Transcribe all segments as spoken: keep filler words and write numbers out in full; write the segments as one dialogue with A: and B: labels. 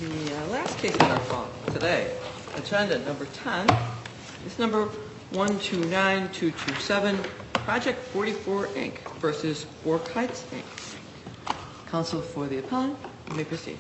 A: The uh, last case on our phone today, agenda number ten, is number one two nine two two seven, Project forty-four Incorporated versus Four Kites Incorporated. Counsel for the appellant, you may proceed.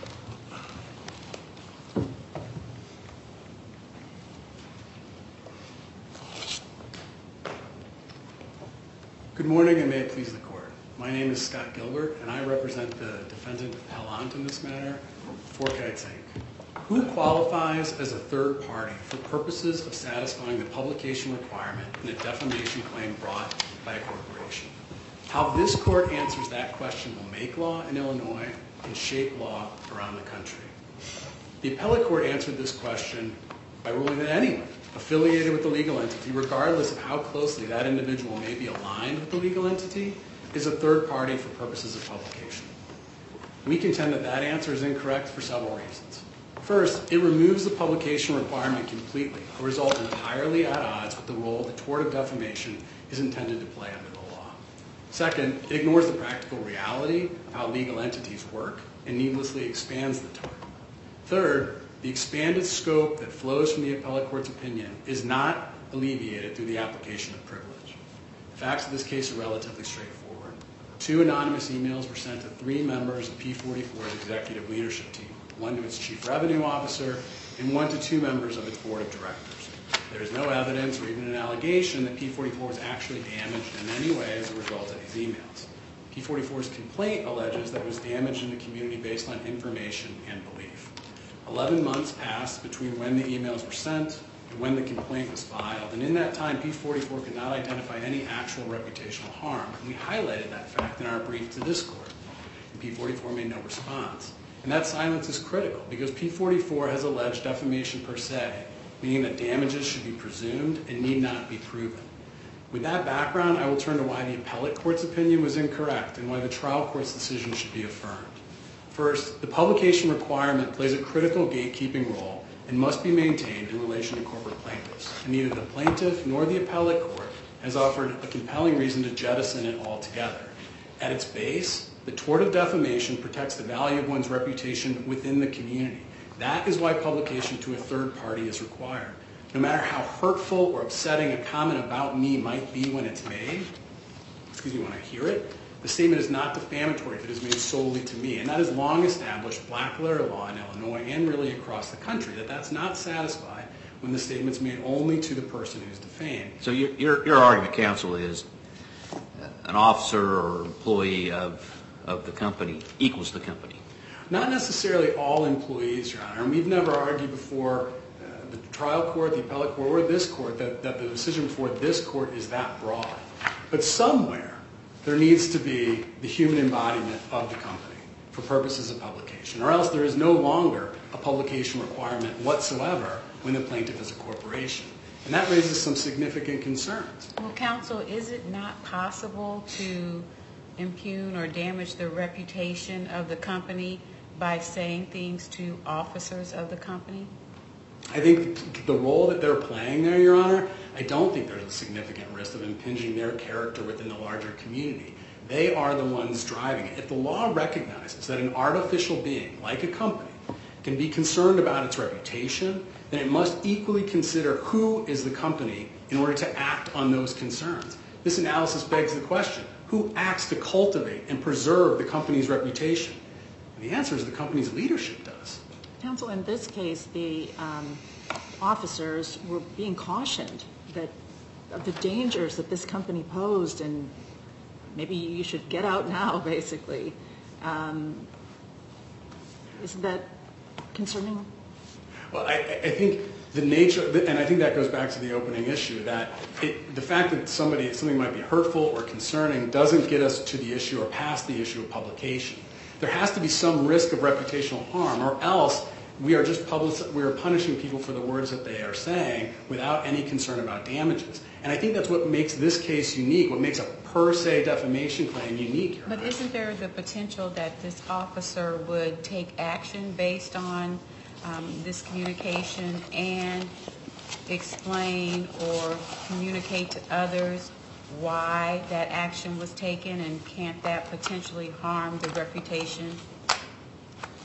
B: Good morning, and may it please the court. My name is Scott Gilbert, and I represent the defendant appellant in this matter, Four Kites Incorporated. Who qualifies as a third party for purposes of satisfying the publication requirement in a defamation claim brought by a corporation? How this court answers that question will make law in Illinois and shape law around the country. The appellate court answered this question by ruling that anyone affiliated with the legal entity, regardless of how closely that individual may be aligned with the legal entity, is a third party for purposes of publication. We contend that that answer is incorrect for several reasons. First, it removes the publication requirement completely, a result entirely at odds with the role the tort of defamation is intended to play under the law. Second, it ignores the practical reality of how legal entities work and needlessly expands the tort. Third, the expanded scope that flows from the appellate court's opinion is not alleviated through the application of privilege. The facts of this case are relatively straightforward. Two anonymous emails were sent to three members of P forty-four's executive leadership team, one to its chief revenue officer and one to two members of its board of directors. There is no evidence or even an allegation that P forty-four was actually damaged in any way as a result of these emails. P forty-four's complaint alleges that it was damaged in the community based on information and belief. Eleven months passed between when the emails were sent and when the complaint was filed, and in that time, P forty-four could not identify any actual reputational harm. And we highlighted that fact in our brief to this court, and P forty-four made no response. And that silence is critical because P forty-four has alleged defamation per se, meaning that damages should be presumed and need not be proven. With that background, I will turn to why the appellate court's opinion was incorrect and why the trial court's decision should be affirmed. First, the publication requirement plays a critical gatekeeping role and must be maintained in relation to corporate plaintiffs. And neither the plaintiff nor the appellate court has offered a compelling reason to jettison it altogether. At its base, the tort of defamation protects the value of one's reputation within the community. That is why publication to a third party is required. No matter how hurtful or upsetting a comment about me might be when it's made, excuse me, when I hear it, the statement is not defamatory if it is made solely to me. And that is long established black letter law in Illinois and really across the country, that that's not satisfied when the statement's made only to the person who's defamed.
C: So your, your, your argument, counsel, is an officer or employee of, of the company equals the company?
B: Not necessarily all employees, Your Honor. And we've never argued before uh, the trial court, the appellate court, or this court that, that the decision before this court is that broad. But somewhere, there needs to be the human embodiment of the company for purposes of publication, or else there is no longer a publication requirement whatsoever when the plaintiff is a corporation. And that raises some significant concerns.
D: Well, counsel, is it not possible to impugn or damage the reputation of the company by saying things to officers of the company?
B: I think the role that they're playing there, Your Honor, I don't think there's a significant risk of impinging their character within the larger community. They are the ones driving it. If the law recognizes that an artificial being, like a company, can be concerned about its reputation, then it must equally consider who is the company in order to act on those concerns. This analysis begs the question, who acts to cultivate and preserve the company's reputation? And the answer is the company's leadership does.
E: Counsel, in this case, the um, officers were being cautioned that of the dangers that this company posed, and maybe you should get out now, basically. Um, isn't that concerning?
B: Well, I, I think the nature, and I think that goes back to the opening issue, that it, the fact that somebody something might be hurtful or concerning doesn't get us to the issue or past the issue of publication. There has to be some risk of reputational harm, or else we are just public, we are punishing people for the words that they are saying without any concern about damages. And I think that's what makes this case unique, what makes a per se defamation claim unique.
D: But isn't there the potential that this officer would take action based on um, this communication and explain or communicate to others why that action was taken, and can't that potentially harm the reputation?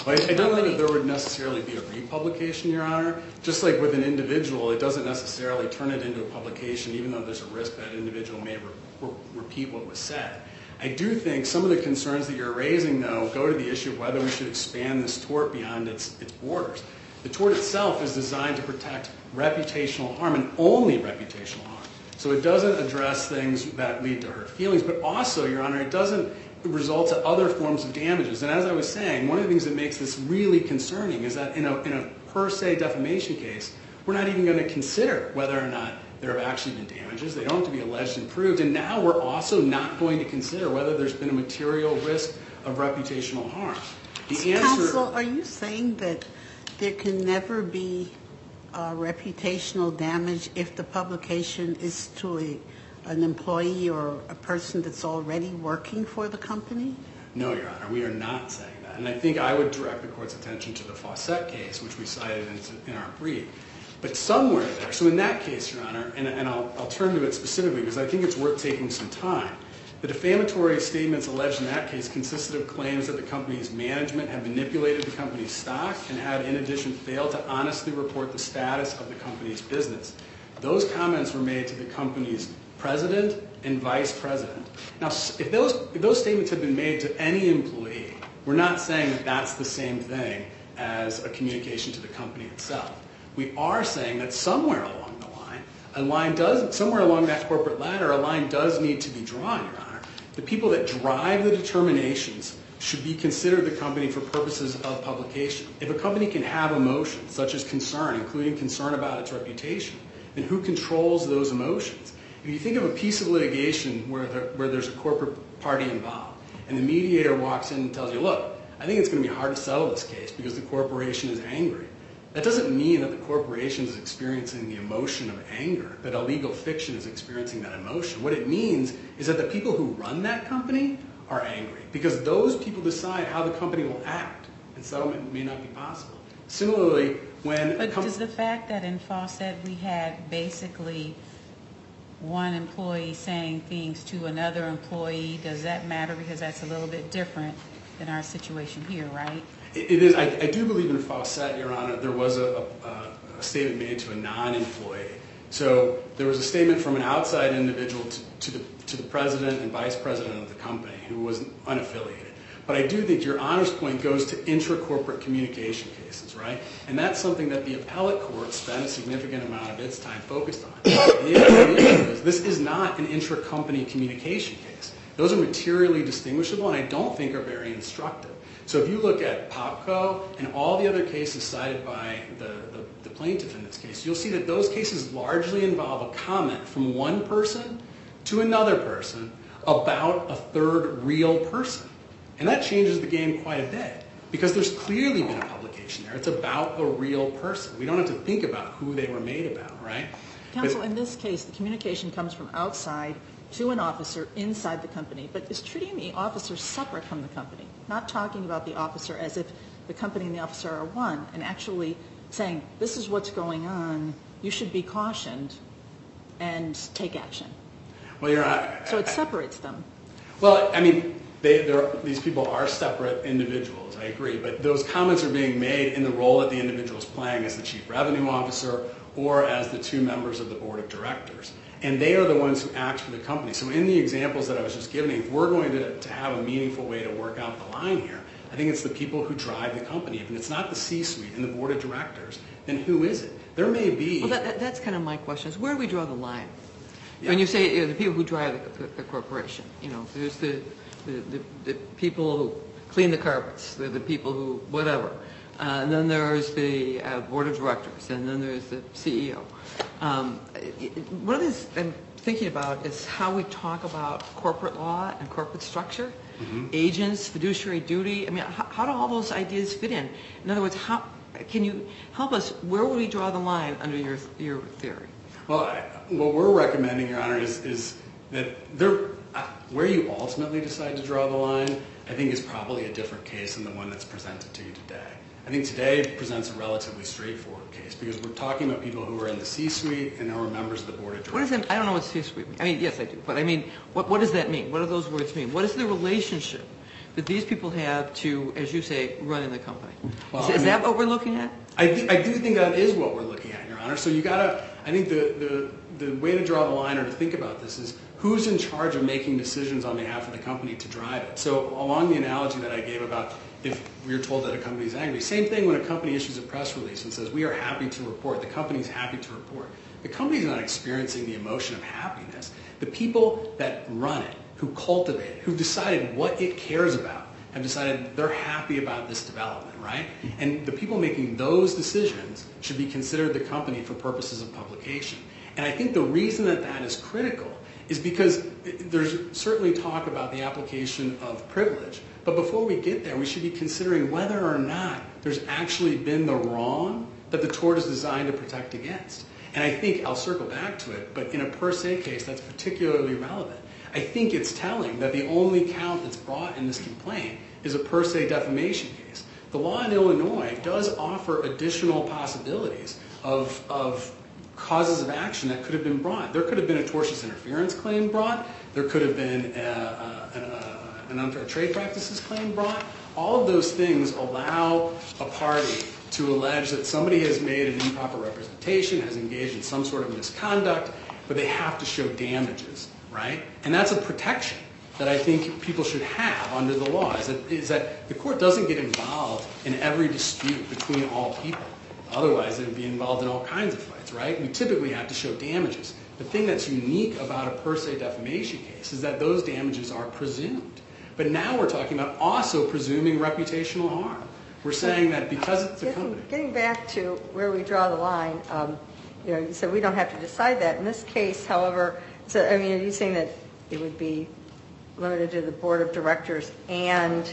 B: Well, I don't know that there would necessarily be a republication, Your Honor. Just like with an individual, it doesn't necessarily turn it into a publication, even though there's a risk that individual may re- re- repeat what was said. I do think some of the concerns that you're raising, though, go to the issue of whether we should expand this tort beyond its, its borders. The tort itself is designed to protect reputational harm and only reputational harm. So it doesn't address things that lead to hurt feelings, but also, Your Honor, it doesn't result to other forms of damages. And as I was saying, one of the things that makes this really concerning is that in a, in a per se defamation case, we're not even going to consider whether or not there have actually been damages. They don't have to be alleged and proved. And now we're also not going to consider whether there's been a material risk of reputational harm. The answer,
F: Counsel, are you saying that there can never be uh, reputational damage if the publication is to a, an employee or a person that's already working for the company?
B: No, Your Honor, we are not saying that. And I think I would direct the Court's attention to the Fawcett case, which we cited in, in our brief. But somewhere there, so in that case, Your Honor, and, and I'll, I'll turn to it specifically because I think it's worth taking some time. The defamatory statements alleged in that case consisted of claims that the company's management had manipulated the company's stock and had, in addition, failed to honestly report the status of the company's business. Those comments were made to the company's president and vice president. Now, if those, if those statements had been made to any employee, we're not saying that that's the same thing as a communication to the company itself. We are saying that somewhere along the line, a line does, somewhere along that corporate ladder, a line does need to be drawn, Your Honor. The people that drive the determinations should be considered the company for purposes of publication. If a company can have emotions, such as concern, including concern about its reputation, then who controls those emotions? If you think of a piece of litigation where, there, where there's a corporate party involved, and the mediator walks in and tells you, look, I think it's going to be hard to settle this case because the corporation is angry. That doesn't mean that the corporation is experiencing the emotion of anger, that a legal fiction is experiencing that emotion. What it means is that the people who run that company are angry because those people decide how the company will act, and settlement may not be possible. Similarly, when...
D: But does the fact that in Fawcett we had basically one employee saying things to another employee, does that matter? Because that's a little bit different than our situation here, right?
B: It is. I, I do believe in Fawcett, Your Honor, there was a, a, a statement made to a non-employee. So there was a statement from an outside individual to, to, the, to the president and vice president of the company who was unaffiliated. But I do think Your Honor's point goes to intra-corporate communication cases, right? And that's something that the appellate court spent a significant amount of its time focused on. And the issue is this is not an intra-company communication case. Those are materially distinguishable and I don't think are very instructive. So if you look at Popco and all the other cases cited by the, the, the plaintiff in this case, you'll see that those cases largely involve a comment from one person to another person about a third real person. And that changes the game quite a bit because there's clearly been a publication there. It's about a real person. We don't have to think about who they were made about, right?
E: Counsel,
B: but,
E: in this case, the communication comes from outside to an officer inside the company, but is treating the officer separate from the company, not talking about the officer as if the company and the officer are one, and actually saying, this is what's going on, you should be cautioned and take action.
B: Well, you're right.
E: So it separates them.
B: Well, I mean, they, these people are separate individuals, I agree, but those comments are being made in the role that the individual is playing as the chief revenue officer or as the two members of the board of directors. And they are the ones who act for the company. So in the examples that I was just giving, if we're going to, to have a meaningful way to work out the line here, I think it's the people who drive the company. If it's not the C-suite and the board of directors, then who is it? There may be...
A: Well, that, that, that's kind of my question. Is where do we draw the line?
B: Yeah.
A: When you say you know, the people who drive the, the, the corporation, you know, there's the, the, the, the people who clean the carpets, they're the people who whatever. Uh, and then there's the uh, board of directors, and then there's the C E O. Um, one of the things I'm thinking about is how we talk about corporate law and corporate structure, mm-hmm. agents, fiduciary duty. I mean, how, how do all those ideas fit in? In other words, how can you help us? Where would we draw the line under your your theory?
B: Well, I, what we're recommending, Your Honor, is, is that there, uh, where you ultimately decide to draw the line, I think is probably a different case than the one that's presented to you today. I think today presents a relatively straightforward case because we're talking about people who are in the C-suite and who are members of the board of directors.
A: What does that, I don't know what C-suite means. I mean, yes, I do. But I mean, what, what does that mean? What do those words mean? What is the relationship that these people have to, as you say, run in the company.
B: Well,
A: is
B: I
A: is
B: mean-
A: that what we're looking at?
B: I, th- I do think that is what we're looking at, Your Honor. So you gotta, I think the, the, the way to draw the line or to think about this is who's in charge of making decisions on behalf of the company to drive it. So along the analogy that I gave about if we're told that a company is angry, same thing when a company issues a press release and says, we are happy to report, the company's happy to report. The company's not experiencing the emotion of happiness. The people that run it, who cultivate it, who decided what it cares about, have decided they're happy about this development, right? And the people making those decisions should be considered the company for purposes of publication. And I think the reason that that is critical is because there's certainly talk about the application of privilege. But before we get there, we should be considering whether or not there's actually been the wrong that the tort is designed to protect against. And I think, I'll circle back to it, but in a per se case, that's particularly relevant. I think it's telling that the only count that's brought in this complaint is a per se defamation case. The law in Illinois does offer additional possibilities of, of causes of action that could have been brought. There could have been a tortious interference claim brought. There could have been a, a, a, an unfair trade practices claim brought. All of those things allow a party to allege that somebody has made an improper representation, has engaged in some sort of misconduct, but they have to show damages, right? And that's a protection that I think people should have under the law, is that, is that the court doesn't get involved in every dispute between all people. Otherwise, it would be involved in all kinds of fights, right? We typically have to show damages. The thing that's unique about a per se defamation case is that those damages are presumed. But now we're talking about also presuming reputational harm. We're saying that because it's a company.
G: Getting back to where we draw the line, um, you know, you said we don't have to decide that. In this case, however, so I mean, are you saying that it would be limited to the board of directors and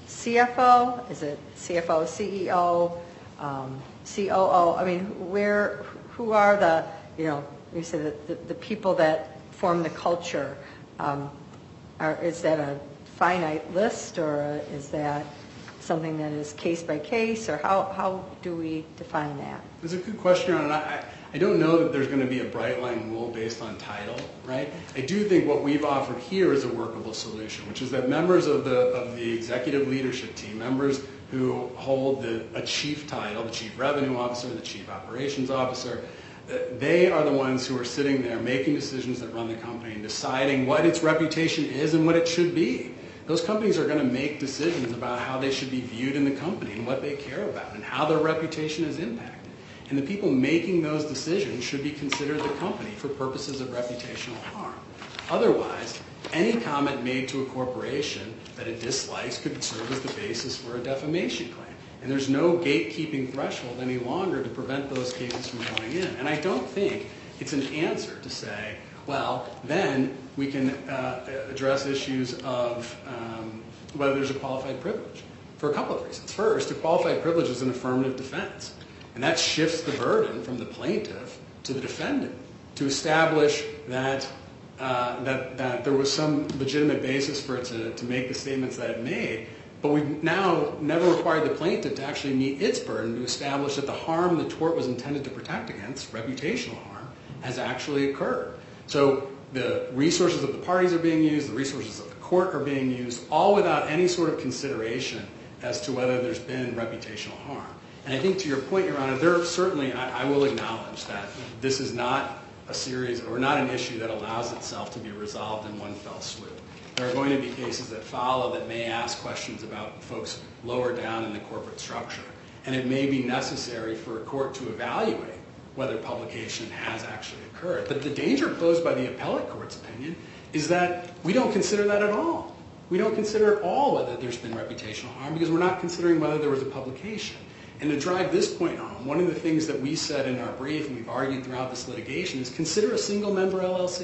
G: C F O? Is it C F O, C E O, um, C O O? I mean, where, who are the, you know, you said that the, the people that form the culture? Um, are, is that a finite list, or is that something that is case by case, or how, how do we define that?
B: It's a good question, and I, I don't know that there's going to be a bright line rule based on title, right? I do think what we've offered here is a workable solution, which is that members of the of the executive leadership team, members who hold the, a chief title, the chief revenue officer, the chief operations officer, they are the ones who are sitting there making decisions that run the company and deciding what its reputation is and what it should be. Those companies are going to make decisions about how they should be viewed in the company and what they care about and how their reputation is impacted. And the people making those decisions should be considered the company for purposes of reputational harm. Otherwise, any comment made to a corporation that it dislikes could serve as the basis for a defamation claim. And there's no gatekeeping threshold any longer to prevent those cases from going in. And I don't think it's an answer to say, well, then we can uh, address issues of um, whether there's a qualified privilege for a couple of reasons. First, a qualified privilege is an affirmative defense, and that shifts the burden from the plaintiff to the defendant to establish that uh, that, that there was some legitimate basis for it to, to make the statements that it made. But we've now never required the plaintiff to actually meet its burden to establish that the harm the tort was intended to protect against, reputational harm, has actually occurred. So the resources of the parties are being used, the resources of the court are being used, all without any sort of consideration as to whether there's been reputational harm. And I think to your point, Your Honor, there certainly, I, I will acknowledge that this is not a series or not an issue that allows itself to be resolved in one fell swoop. There are going to be cases that follow that may ask questions about folks lower down in the corporate structure. And it may be necessary for a court to evaluate whether publication has actually occurred. But the danger posed by the appellate court's opinion is that we don't consider that at all. We don't consider at all whether there's been reputational harm because we're not considering whether there was a publication. And to drive this point home, one of the things that we said in our brief and we've argued throughout this litigation is consider a single member L L C.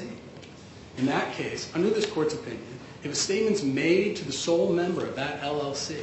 B: In that case, under this court's opinion, if a statement's made to the sole member of that L L C,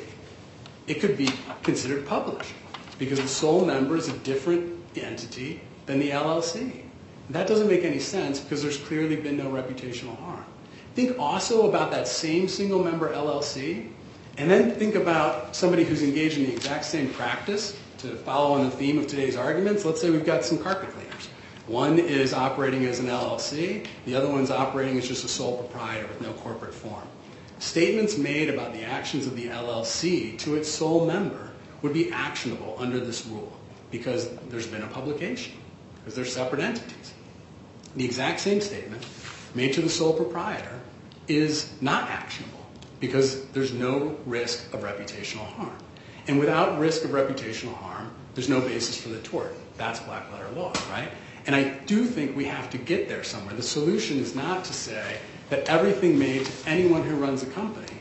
B: it could be considered published because the sole member is a different entity than the L L C. That doesn't make any sense because there's clearly been no reputational harm. Think also about that same single member L L C, and then think about somebody who's engaged in the exact same practice. To follow on the theme of today's arguments, let's say we've got some carpet cleaners. One is operating as an L L C, the other one's operating as just a sole proprietor with no corporate form. statements made about the actions of the L L C to its sole member would be actionable under this rule because there's been a publication, because they're separate entities. The exact same statement made to the sole proprietor is not actionable because there's no risk of reputational harm. And without risk of reputational harm, there's no basis for the tort. That's black letter law, right? And I do think we have to get there somewhere. The solution is not to say that everything made to anyone who runs a company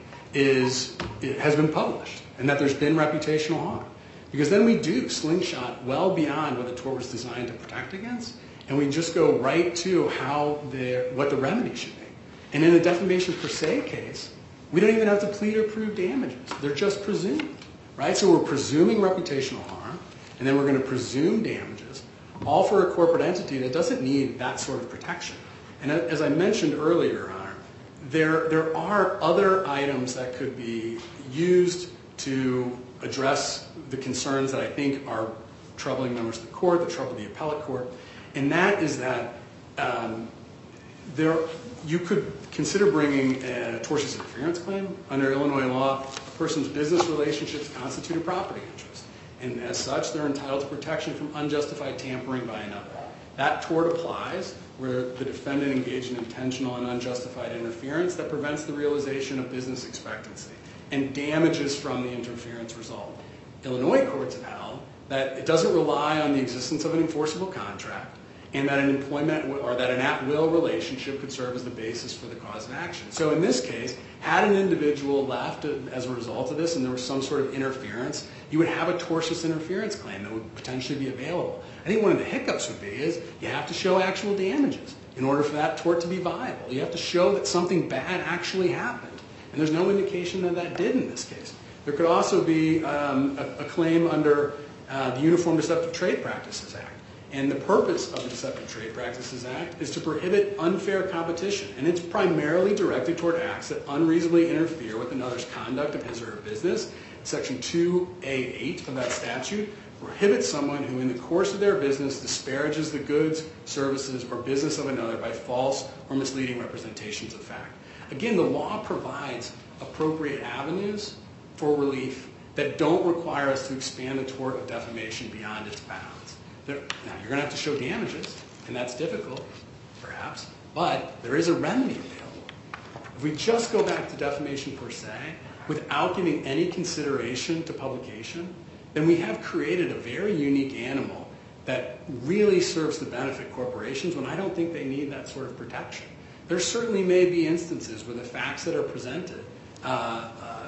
B: is it has been published and that there's been reputational harm. Because then we do slingshot well beyond what the tort was designed to protect against, and we just go right to how the, what the remedy should be. And in a defamation per se case, we don't even have to plead or prove damages. They're just presumed, right? So we're presuming reputational harm, and then we're going to presume damages, all for a corporate entity that doesn't need that sort of protection. And as I mentioned earlier, Your Honor, there, there are other items that could be used to address the concerns that I think are troubling members of the court, that trouble the appellate court, and that is that um, there, you could consider bringing a tortious interference claim. Under Illinois law, a person's business relationships constitute a property interest, and as such, they're entitled to protection from unjustified tampering by another. That tort applies where the defendant engaged in intentional and unjustified interference that prevents the realization of business expectancy and damages from the interference result. Illinois courts have held that it doesn't rely on the existence of an enforceable contract and that an employment or that an at-will relationship could serve as the basis for the cause of action. So in this case, had an individual left as a result of this and there was some sort of interference, you would have a tortious interference claim that would potentially be available. I think one of the hiccups would be is you have to show actual damages in order for that tort to be viable. You have to show that something bad actually happened. And there's no indication that that did in this case. There could also be um, a, a claim under uh, the Uniform Deceptive Trade Practices Act. And the purpose of the Deceptive Trade Practices Act is to prohibit unfair competition. And it's primarily directed toward acts that unreasonably interfere with another's conduct of his or her business. Section two A eight of that statute prohibits someone who in the course of their business disparages the goods, services, or business of another by false or misleading representations of fact. Again, the law provides appropriate avenues for relief that don't require us to expand the tort of defamation beyond its bounds. There, now, you're going to have to show damages, and that's difficult, perhaps, but there is a remedy available. If we just go back to defamation per se, without giving any consideration to publication, then we have created a very unique animal that really serves to benefit corporations when I don't think they need that sort of protection. There certainly may be instances where the facts that are presented uh, uh,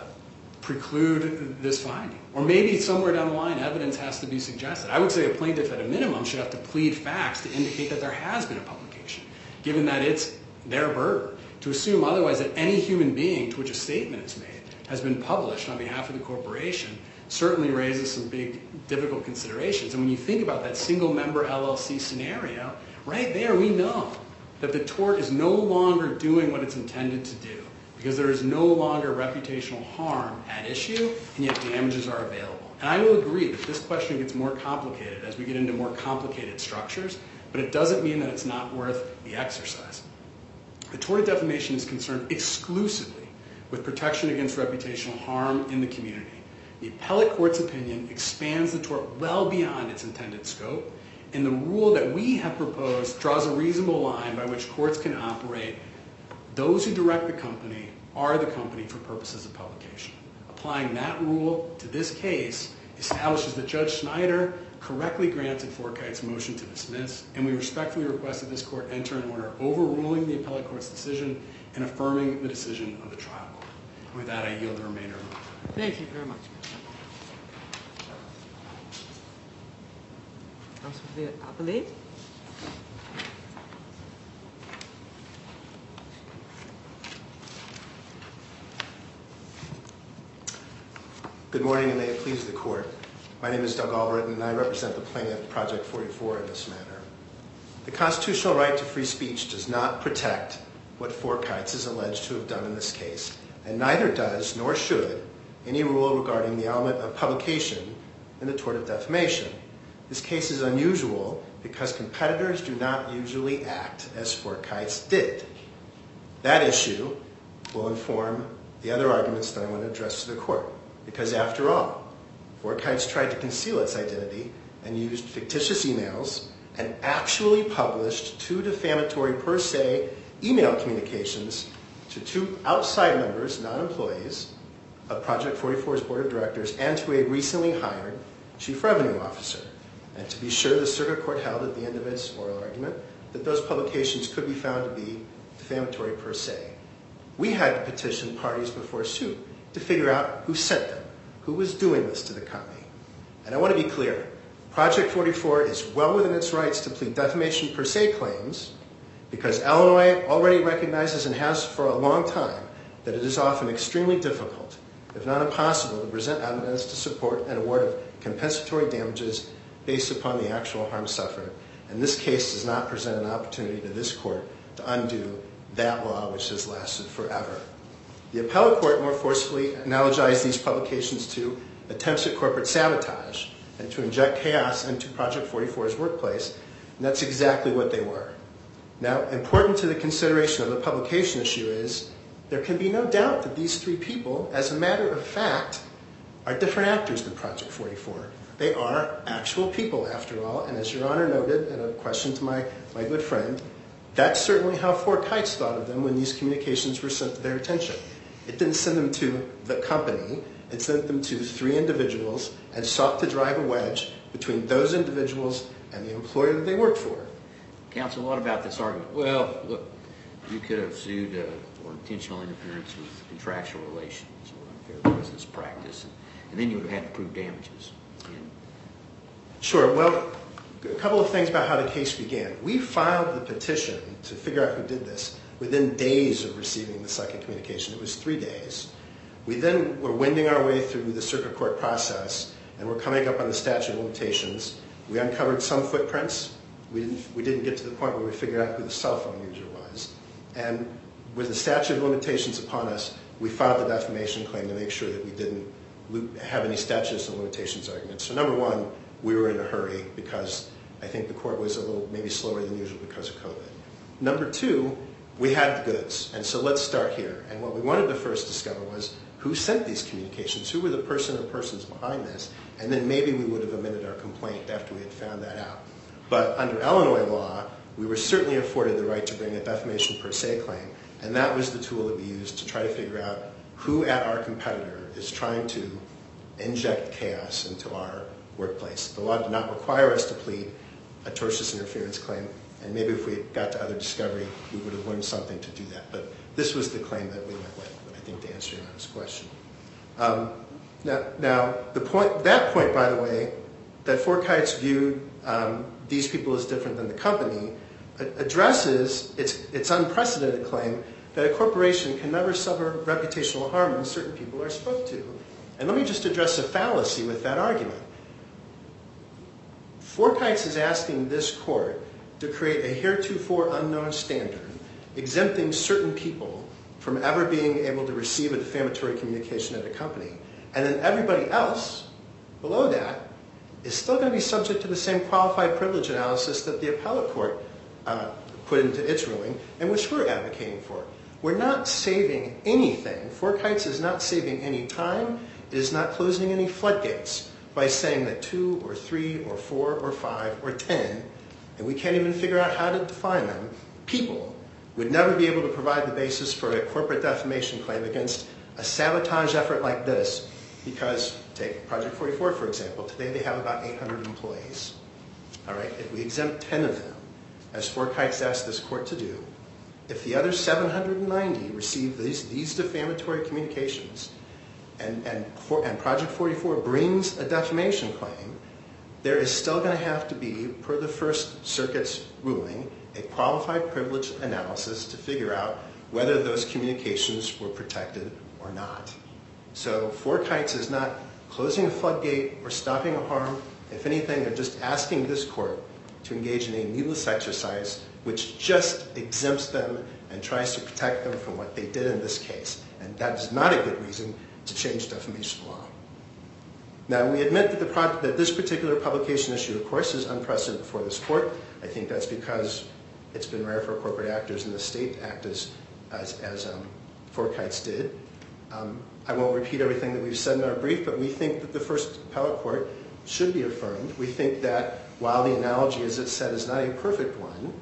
B: preclude this finding. Or maybe somewhere down the line evidence has to be suggested. I would say a plaintiff at a minimum should have to plead facts to indicate that there has been a publication, given that it's their burden. To assume otherwise that any human being to which a statement is made has been published on behalf of the corporation certainly raises some big, difficult considerations. And when you think about that single-member L L C scenario, right there we know that the tort is no longer doing what it's intended to do because there is no longer reputational harm at issue, and yet damages are available. And I will agree that this question gets more complicated as we get into more complicated structures, but it doesn't mean that it's not worth the exercise. The tort of defamation is concerned exclusively with protection against reputational harm in the community. The appellate court's opinion expands the tort well beyond its intended scope, and the rule that we have proposed draws a reasonable line by which courts can operate. Those who direct the company are the company for purposes of publication. Applying that rule to this case establishes that Judge Schneider correctly granted Forkite's motion to dismiss, and we respectfully request that this court enter an order overruling the appellate court's decision and affirming the decision of the trial court. And with that, I yield the remainder of my time.
A: Thank you very much. Councilor Appellate.
H: Good morning, and may it please the court. My name is Doug Albritton, and I represent the plaintiff, Project forty-four, in this matter. The constitutional right to free speech does not protect what Forkites is alleged to have done in this case, and neither does, nor should, any rule regarding the element of publication in the tort of defamation. This case is unusual because competitors do not usually act as Forkites did. That issue will inform the other arguments that I want to address to the court. Because after all, Four Kites tried to conceal its identity and used fictitious emails and actually published two defamatory per se email communications to two outside members, not employees, of Project forty-four's board of directors and to a recently hired chief revenue officer. And to be sure, the circuit court held at the end of its oral argument that those publications could be found to be defamatory per se. We had to petition parties before suit to figure out who sent them, who was doing this to the company. And I want to be clear, Project forty-four is well within its rights to plead defamation per se claims because Illinois already recognizes and has for a long time that it is often extremely difficult, if not impossible, to present evidence to support an award of compensatory damages based upon the actual harm suffered. And this case does not present an opportunity to this court to undo that law which has lasted forever. The appellate court more forcefully analogized these publications to attempts at corporate sabotage and to inject chaos into Project forty-four's workplace, and that's exactly what they were. Now, important to the consideration of the publication issue is there can be no doubt that these three people, as a matter of fact, are different actors than Project forty-four. They are actual people, after all, and as Your Honor noted in a question to my, my good friend, that's certainly how Four Kites thought of them when these communications were sent to their attention. It didn't send them to the company. It sent them to three individuals and sought to drive a wedge between those individuals and the employer that they worked for.
C: Counsel, what about this argument? Well, look, you could have sued uh, for intentional interference with contractual relations or unfair business practice, and, and then you would have had to prove damages. And
H: Sure. Well, a couple of things about how the case began. We filed the petition to figure out who did this within days of receiving the second communication. It was three days. We then were wending our way through the circuit court process, and we're coming up on the statute of limitations. We uncovered some footprints. We didn't, we didn't get to the point where we figured out who the cell phone user was. And with the statute of limitations upon us, we filed the defamation claim to make sure that we didn't have any statutes of limitations arguments. So number one, we were in a hurry because I think the court was a little maybe slower than usual because of COVID. Number two, we had the goods, and so let's start here. And what we wanted to first discover was who sent these communications, who were the person or persons behind this, and then maybe we would have amended our complaint after we had found that out. But under Illinois law, we were certainly afforded the right to bring a defamation per se claim, and that was the tool that we used to try to figure out who at our competitor is trying to inject chaos into our workplace. The law did not require us to plead a tortious interference claim, and maybe if we got to other discovery, we would have learned something to do that. But this was the claim that we went with, I think, to answer your honest question. Um, now, now the point, that point, by the way, that Four Kites viewed um, these people as different than the company, addresses its, its unprecedented claim that a corporation can never suffer reputational harm when certain people are spoke to. And let me just address a fallacy with that argument. Four Kites is asking this court to create a heretofore unknown standard exempting certain people from ever being able to receive a defamatory communication at a company. And then everybody else below that is still going to be subject to the same qualified privilege analysis that the appellate court uh, put into its ruling and which we're advocating for. We're not saving anything. Four Kites is not saving any time. It is not closing any floodgates by saying that two or three or four or five or ten, and we can't even figure out how to define them, people would never be able to provide the basis for a corporate defamation claim against a sabotage effort like this because, take Project forty-four, for example. Today they have about eight hundred employees. All right, if we exempt ten of them, as Four Kites asked this court to do, if the other seven hundred ninety receive these, these defamatory communications and, and, and Project forty-four brings a defamation claim, there is still going to have to be, per the First Circuit's ruling, a qualified privilege analysis to figure out whether those communications were protected or not. So Four Kites is not closing a floodgate or stopping a harm. If anything, they're just asking this court to engage in a needless exercise which just exempts them and tries to protect them from what they did in this case. And that is not a good reason to change defamation law. Now, we admit that, the pro- that this particular publication issue, of course, is unprecedented before this court. I think that's because it's been rare for corporate actors in the state to act as, as, as um, Four Kites did. Um, I won't repeat everything that we've said in our brief, but we think that the first appellate court should be affirmed. We think that while the analogy, as it said, is not a perfect one,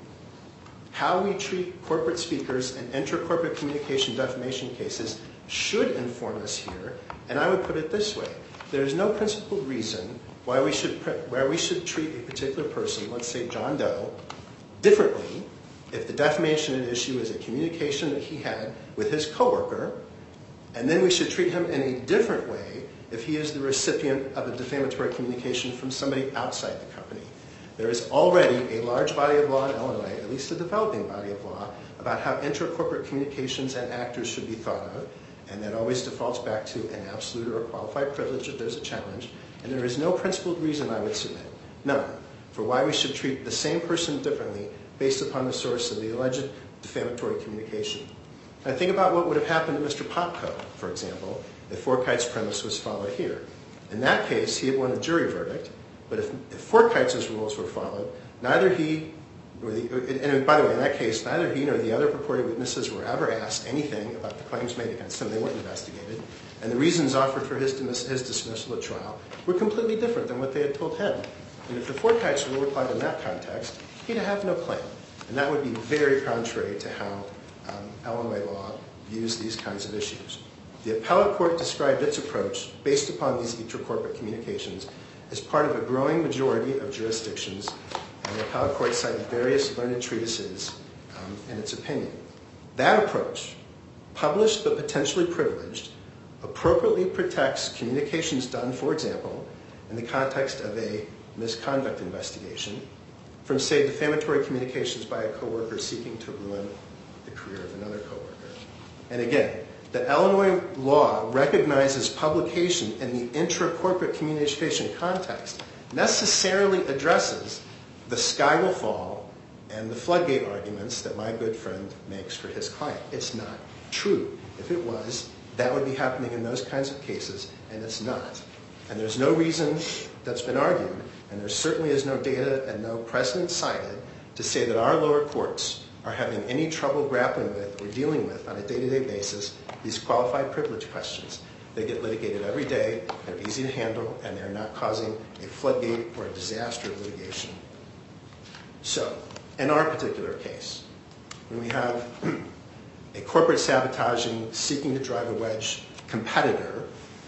H: how we treat corporate speakers and inter-corporate communication defamation cases should inform us here. And I would put it this way. There is no principled reason why we should why we should treat a particular person, let's say John Doe, differently if the defamation at issue is a communication that he had with his coworker, and then we should treat him in a different way if he is the recipient of a defamatory communication from somebody outside the company. There is already a large body of law in Illinois, at least a developing body of law, about how inter-corporate communications and actors should be thought of, and that always defaults back to an absolute or a qualified privilege if there's a challenge. And there is no principled reason, I would submit, none, for why we should treat the same person differently based upon the source of the alleged defamatory communication. Now think about what would have happened to Mister Popko, for example, if Forkite's premise was followed here. In that case, he had won a jury verdict, but if, if Forkite's rules were followed, neither he, or the, and by the way, in that case, neither he nor the other purported witnesses were ever asked anything about the claims made against them. They weren't investigated. And the reasons offered for his, dismiss, his dismissal at trial were completely different than what they had told him. And if the Forkite's rule applied in that context, he'd have no claim. And that would be very contrary to how um, Illinois law views these kinds of issues. The appellate court described its approach based upon these inter-corporate communications as part of a growing majority of jurisdictions, and the appellate court cited various learned treatises um, in its opinion. That approach, published but potentially privileged, appropriately protects communications done, for example, in the context of a misconduct investigation, from, say, defamatory communications by a coworker seeking to ruin the career of another coworker. And again, the Illinois law recognizes publication in the intra-corporate communication context necessarily addresses the sky will fall and the floodgate arguments that my good friend makes for his client. It's not true. If it was, that would be happening in those kinds of cases, and it's not. And there's no reason that's been argued, and there certainly is no data and no precedent cited to say that our lower courts are having any trouble grappling with or dealing with on a day-to-day basis these qualified privilege questions. They get litigated every day, they're easy to handle, and they're not causing a floodgate or a disaster of litigation. So, in our particular case, when we have a corporate sabotaging, seeking to drive a wedge competitor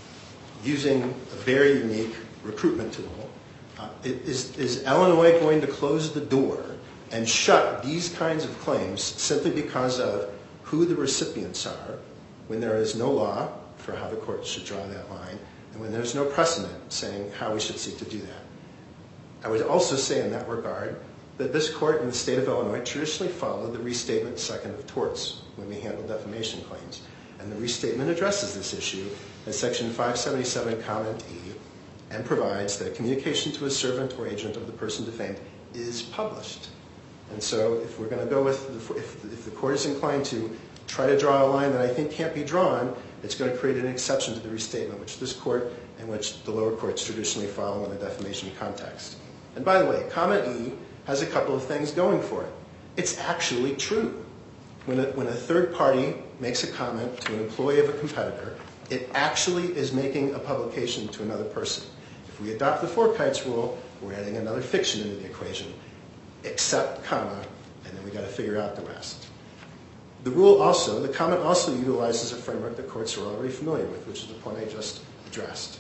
H: using a very unique recruitment tool, uh, is, is Illinois going to close the door and shut these kinds of claims simply because of who the recipients are when there is no law for how the courts should draw that line and when there's no precedent saying how we should seek to do that? I would also say in that regard that this court in the state of Illinois traditionally followed the restatement second of torts when we handle defamation claims. And the restatement addresses this issue as section five seventy-seven comment E and provides that communication to a servant or agent of the person defamed is published. And so if we're going to go with, the, if, if the court is inclined to try to draw a line that I think can't be drawn, it's going to create an exception to the restatement, which this court and which the lower courts traditionally follow in the defamation context. And by the way, comment E has a couple of things going for it. It's actually true. When a, when a third party makes a comment to an employee of a competitor, it actually is making a publication to another person. If we adopt the Forkite's rule, we're adding another fiction into the equation, except comma, and then we got to figure out the rest. The rule also, the comment also utilizes a framework that courts are already familiar with, which is the point I just addressed.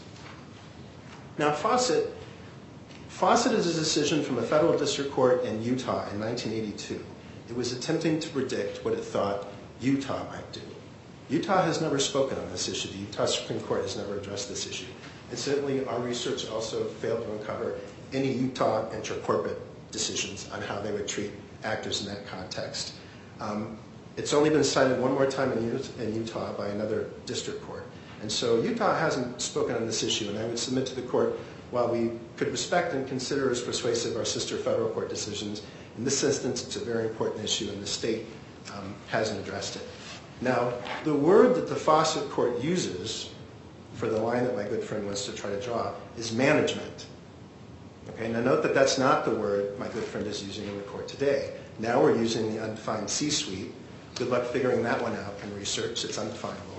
H: Now, Fawcett, Fawcett is a decision from a federal district court in Utah in nineteen eighty-two. It was attempting to predict what it thought Utah might do. Utah has never spoken on this issue. The Utah Supreme Court has never addressed this issue. And certainly our research also failed to uncover any Utah inter-corporate decisions on how they would treat actors in that context. Um, it's only been cited one more time in, in Utah by another district court. And so Utah hasn't spoken on this issue, and I would submit to the court, while we could respect and consider as persuasive our sister federal court decisions, in this instance it's a very important issue and the state um, hasn't addressed it. Now, the word that the Fawcett court uses for the line that my good friend wants to try to draw is management. Okay, now note that that's not the word my good friend is using in the court today. Now we're using the undefined C-suite. Good luck figuring that one out in research. It's undefinable.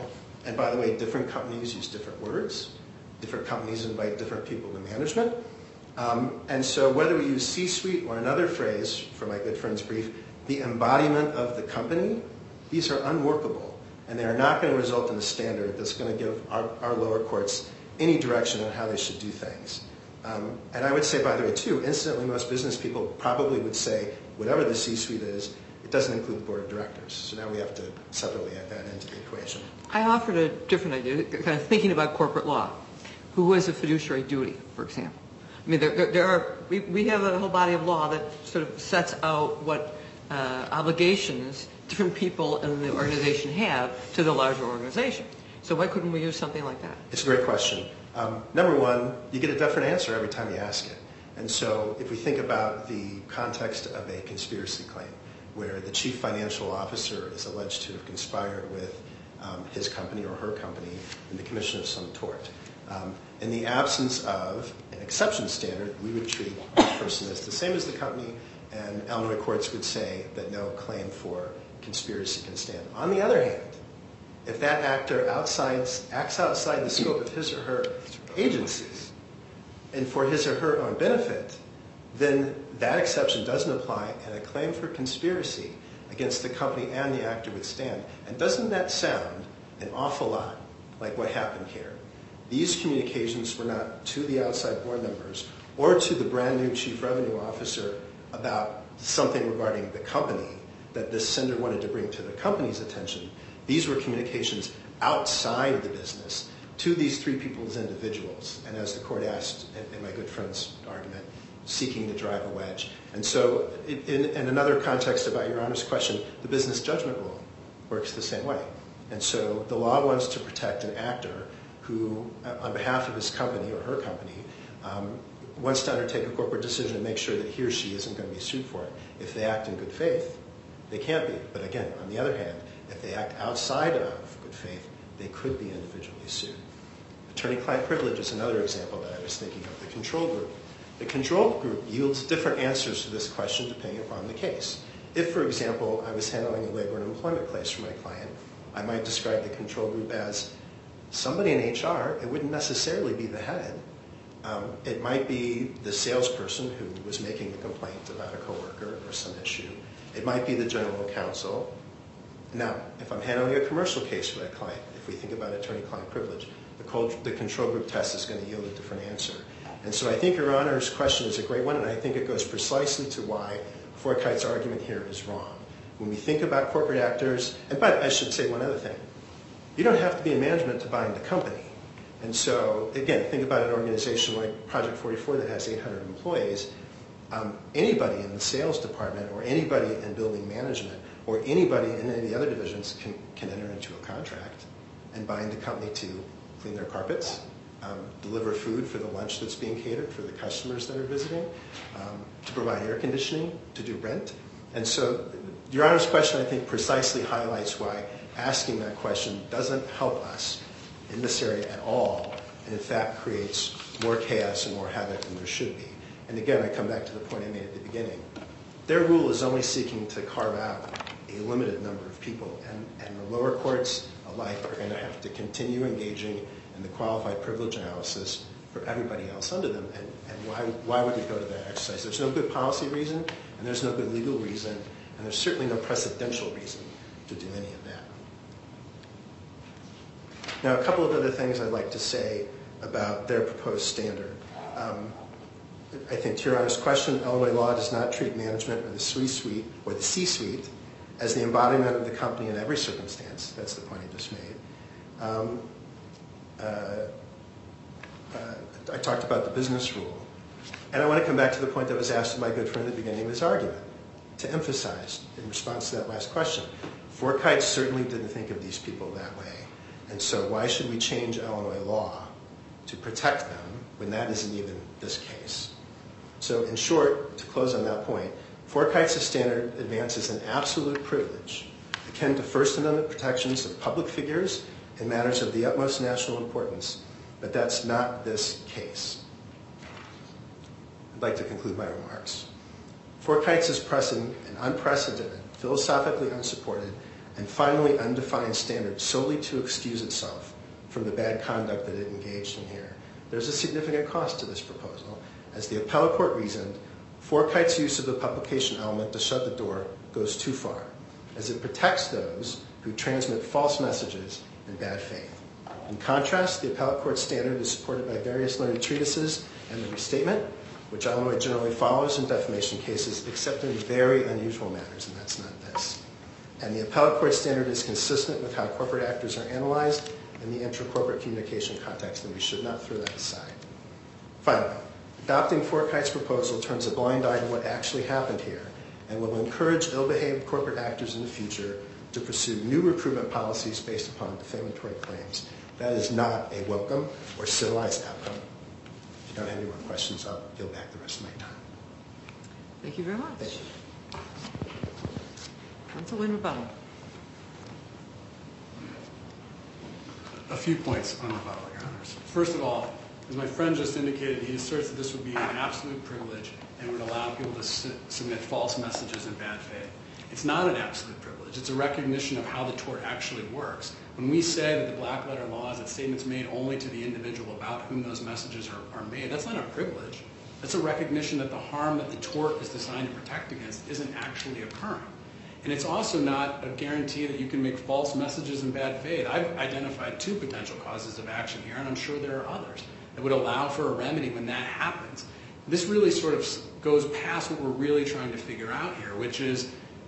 H: And by the way, different companies use different words. Different companies invite different people to management. Um, and so whether we use C-suite or another phrase for my good friend's brief, the embodiment of the company, these are unworkable. And they are not going to result in a standard that's going to give our, our lower courts any direction on how they should do things. Um, and I would say, by the way, too, incidentally, most business people probably would say, whatever the C-suite is, it doesn't include the board of directors. So now we have to separately add that into the equation.
A: I offered a different idea, kind of thinking about corporate law. Who has a fiduciary duty, for example? I mean, there, there, there are, we, we have a whole body of law that sort of sets out what uh, obligations different people in the organization have to the larger organization. So why couldn't we use something like that?
H: It's a great question. Um, number one, you get a different answer every time you ask it. And so if we think about the context of a conspiracy claim, where the chief financial officer is alleged to have conspired with um, his company or her company in the commission of some tort, um, in the absence of an exception standard, we would treat the person as the same as the company, and Illinois courts would say that no claim for conspiracy can stand. On the other hand, if that actor outside, acts outside the scope of his or her agencies and for his or her own benefit, then that exception doesn't apply, and a claim for conspiracy against the company and the actor would stand. And doesn't that sound an awful lot like what happened here? These communications were not to the outside board members or to the brand new chief revenue officer about something regarding the company that this sender wanted to bring to the company's attention. These were communications outside the business to these three people as individuals. And as the court asked in, in my good friend's argument, seeking to drive a wedge. And so in, in another context about Your Honor's question, the business judgment rule works the same way. And so the law wants to protect an actor who, on behalf of his company or her company, um, wants to undertake a corporate decision and make sure that he or she isn't going to be sued for it. If they act in good faith, they can't be. But again, on the other hand, if they act outside of good faith, they could be individually sued. Attorney-client privilege is another example that I was thinking of, the control group. The control group yields different answers to this question depending upon the case. If, for example, I was handling a labor and employment case for my client, I might describe the control group as somebody in H R. It wouldn't necessarily be the head. Um, it might be the salesperson who was making a complaint about a coworker or some issue. It might be the general counsel. Now, if I'm handling a commercial case for that client, if we think about attorney-client privilege, the, cult, the control group test is going to yield a different answer. And so I think Your Honor's question is a great one, and I think it goes precisely to why Forkite's argument here is wrong. When we think about corporate actors, and but I should say one other thing. You don't have to be in management to bind the company. And so, again, think about an organization like Project forty-four that has eight hundred employees. Um, anybody in the sales department or anybody in building management or anybody in any of the other divisions can, can enter into a contract and bind the company to clean their carpets, um, deliver food for the lunch that's being catered for the customers that are visiting, um, to provide air conditioning, to do rent. And so Your Honor's question, I think, precisely highlights why asking that question doesn't help us in this area at all, and in fact creates more chaos and more havoc than there should be. And again, I come back to the point I made at the beginning. Their rule is only seeking to carve out a limited number of people, and, and the lower courts alike are going to have to continue engaging in the qualified privilege analysis for everybody else under them. And, and why, why would we go to that exercise? There's no good policy reason, and there's no good legal reason, and there's certainly no precedential reason to do any of that. Now, a couple of other things I'd like to say about their proposed standard. Um, I think to Your Honor's question, Illinois law does not treat management or the C-suite or the C-suite as the embodiment of the company in every circumstance. That's the point I just made. Um, uh, uh, I talked about the business rule. And I want to come back to the point that was asked of my good friend at the beginning of his argument, to emphasize in response to that last question. Forkite certainly didn't think of these people that way. And so why should we change Illinois law to protect them when that isn't even this case? So in short, to close on that point, Forkite's standard advances an absolute privilege akin to First Amendment protections of public figures in matters of the utmost national importance, but that's not this case. I'd like to conclude my remarks. Forkite's is pressing an unprecedented, philosophically unsupported, and finally undefined standard solely to excuse itself from the bad conduct that it engaged in here. There's a significant cost to this proposal. As the appellate court reasoned, Forkite's use of the publication element to shut the door goes too far, as it protects those who transmit false messages in bad faith. In contrast, the appellate court standard is supported by various learned treatises and the restatement, which Illinois generally follows in defamation cases, except in very unusual matters, and that's not this. And the appellate court standard is consistent with how corporate actors are analyzed in the intra-corporate communication context, and we should not throw that aside. Finally, adopting Forkite's proposal turns a blind eye to what actually happened here and will encourage ill-behaved corporate actors in the future to pursue new recruitment policies based upon defamatory claims. That is not a welcome or civilized outcome. If you don't have any more questions, I'll yield back the rest of my time.
A: Thank you very much.
H: Thank you.
A: Councilman Rebuttal.
B: A few points on rebuttal, Your Honors. First of all, as my friend just indicated, he asserts that this would be an absolute privilege and would allow people to su- submit false messages in bad faith. It's not an absolute privilege. It's a recognition of how the tort actually works. When we say that the black letter law is that statements made only to the individual about whom those messages are, are made, that's not a privilege. That's a recognition that the harm that the tort is designed to protect against isn't actually occurring. And it's also not a guarantee that you can make false messages in bad faith. I've identified two potential causes of action here, and I'm sure there are others that would allow for a remedy when that happens. This really sort of goes past what we're really trying to figure out here, which is,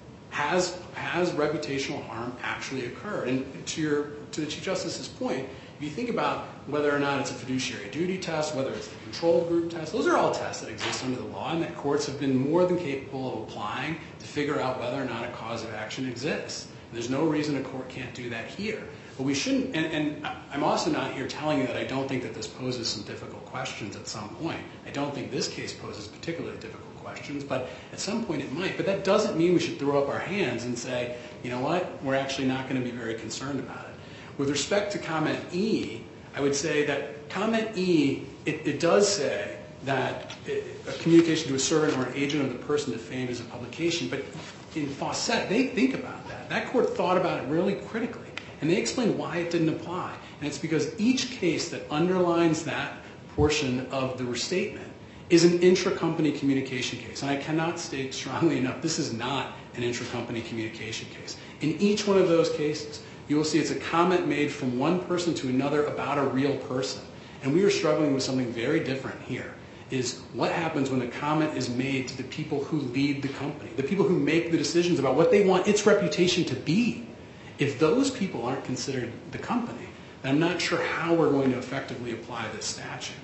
B: has, has reputational harm actually occurred? And to, your, to the Chief Justice's point, if you think about whether or not it's a fiduciary duty test, whether it's a control group test, those are all tests that exist under the law and that courts have been more than capable of applying to figure out whether or not a cause of action exists. There's no reason a court can't do that here. But we shouldn't, and, and I'm also not here telling you that I don't think that this poses some difficult questions at some point. I don't think this case poses particularly difficult questions, but at some point it might. But that doesn't mean we should throw up our hands and say, you know what, we're actually not going to be very concerned about it. With respect to comment E, I would say that comment E, it, it does say that it, a communication to a servant or an agent of the person defamed is a publication, but in Fawcett, they think about that. That court thought about it really critically, and they explained why it didn't apply. And it's because each case that underlines that portion of the restatement is an intra-company communication case. And I cannot state strongly enough, this is not an intra-company communication case. In each one of those cases, you will see it's a comment made from one person to another about a real person. And we are struggling with something very different here, is what happens when a comment is made to the people who lead the company, the people who make the decisions about what they want its reputation to be. If those people aren't considered the company, then I'm not sure how we're going to effectively apply this statute.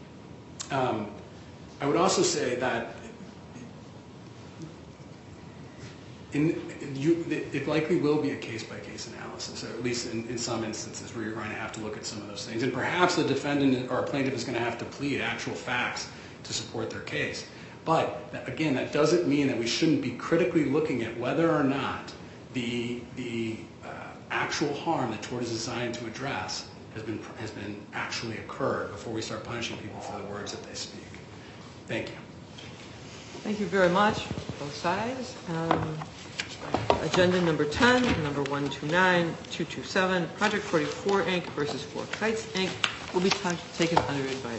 B: Um, I would also say that in, you, it likely will be a case-by-case analysis, or at least in, in some instances where you're going to have to look at some of those things. And perhaps a defendant or a plaintiff is going to have to plead actual facts to support their case. But, again, that doesn't mean that we shouldn't be critically looking at whether or not the, the uh, actual harm that tort is designed to address has been, has been actually occurred before we start punishing people for the words that they speak. Thank you.
A: Thank you very much, both sides. Um, agenda number ten, number one two nine two two seven, Project forty-four Incorporated versus Four Kites Incorporated will be t- taken under advice.